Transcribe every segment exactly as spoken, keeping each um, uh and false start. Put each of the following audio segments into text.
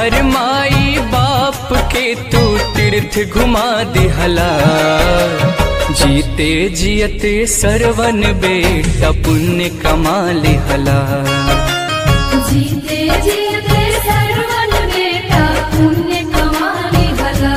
हर माई बाप के तू तीर्थ घुमा दिहला, जीते जियते सरवन बेटा पुण्य कमा लिहला। जीते जीते सरवन बेटा पुण्य कमा लिहला।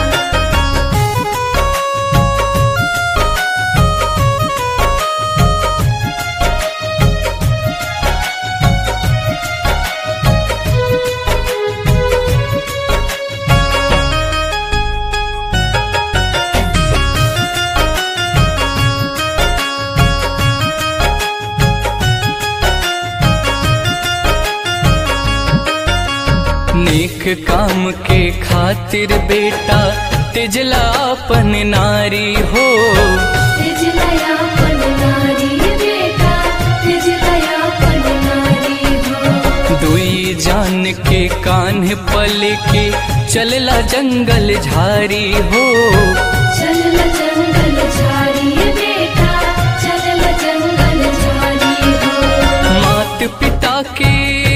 नेक काम के खातिर बेटा तिजला अपन नारी हो, तिजला अपन नारी बेटा, तिजला अपन नारी हो। दुई जान के कान्ह पल के चलला जंगल झारी हो, चलला जंगल झारी बेटा, चलला जंगल झारी हो। मात पिता के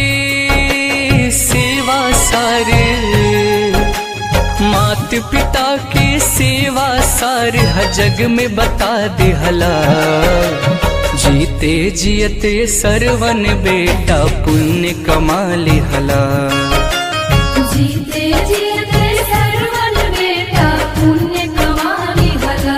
सेवा सार, मात पिता के सेवा सार जग में बता दिहला, जीते जियते सरवन बेटा पुण्य कमा लिहला। जीते जीते सरवन बेटा पुण्य कमा लिहला।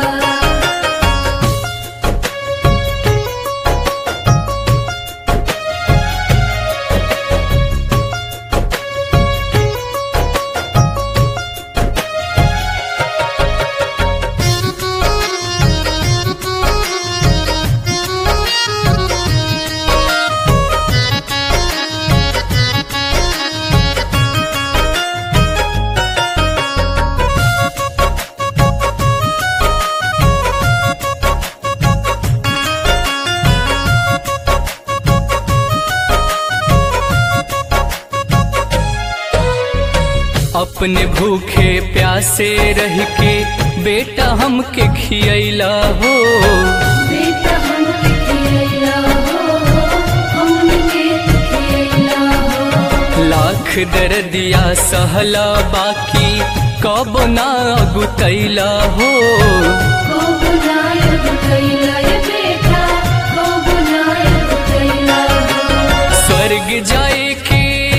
अपने भूखे प्यासे रह के बेटा हमके खियैला हो, बेटा हमके खियैला हो, हमके खियैला हो। लाख दर्दिया सहला बाकी कब ना गुतैला हो, कब ना गुतैला ये बेटा, कब ना गुतैला हो। स्वर्ग जाए के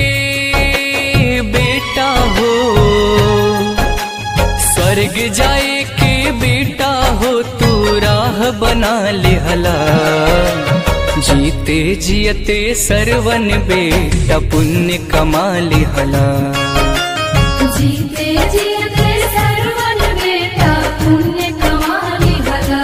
बेटा हो, स्वर्ग जाए के बेटा हो तू राह बना लिहला, जीते जियते सरवन बेटा पुण्य कमा लिहला। जीते जीते सरवन बेटा पुण्य कमा लिहला।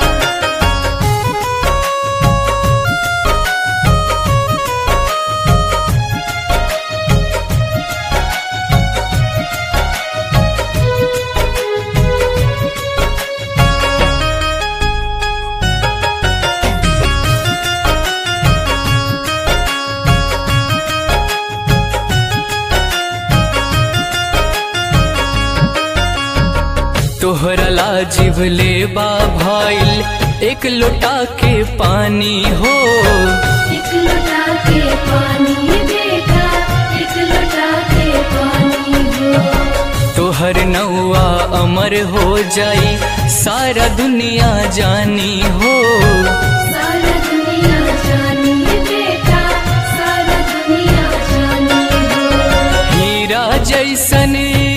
तोहरा लाजिब ले बा भाईल एक लोटा के पानी हो, एक लोटा के पानी बेटा, एक लोटा के पानी हो। तोहर नौआ अमर हो जाई सारा दुनिया जानी हो, सारा दुनिया जानी बेटा, सारा दुनिया जानी हो। हीरा जैसन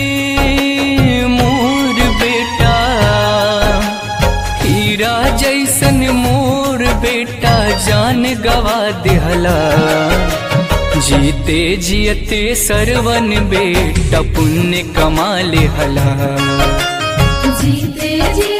मोर बेटा, हीरा जैसन मोर बेटा जान गवा दिहला, जीते जियते सरवन बेटा पुण्य कमा लिहला। जीते जी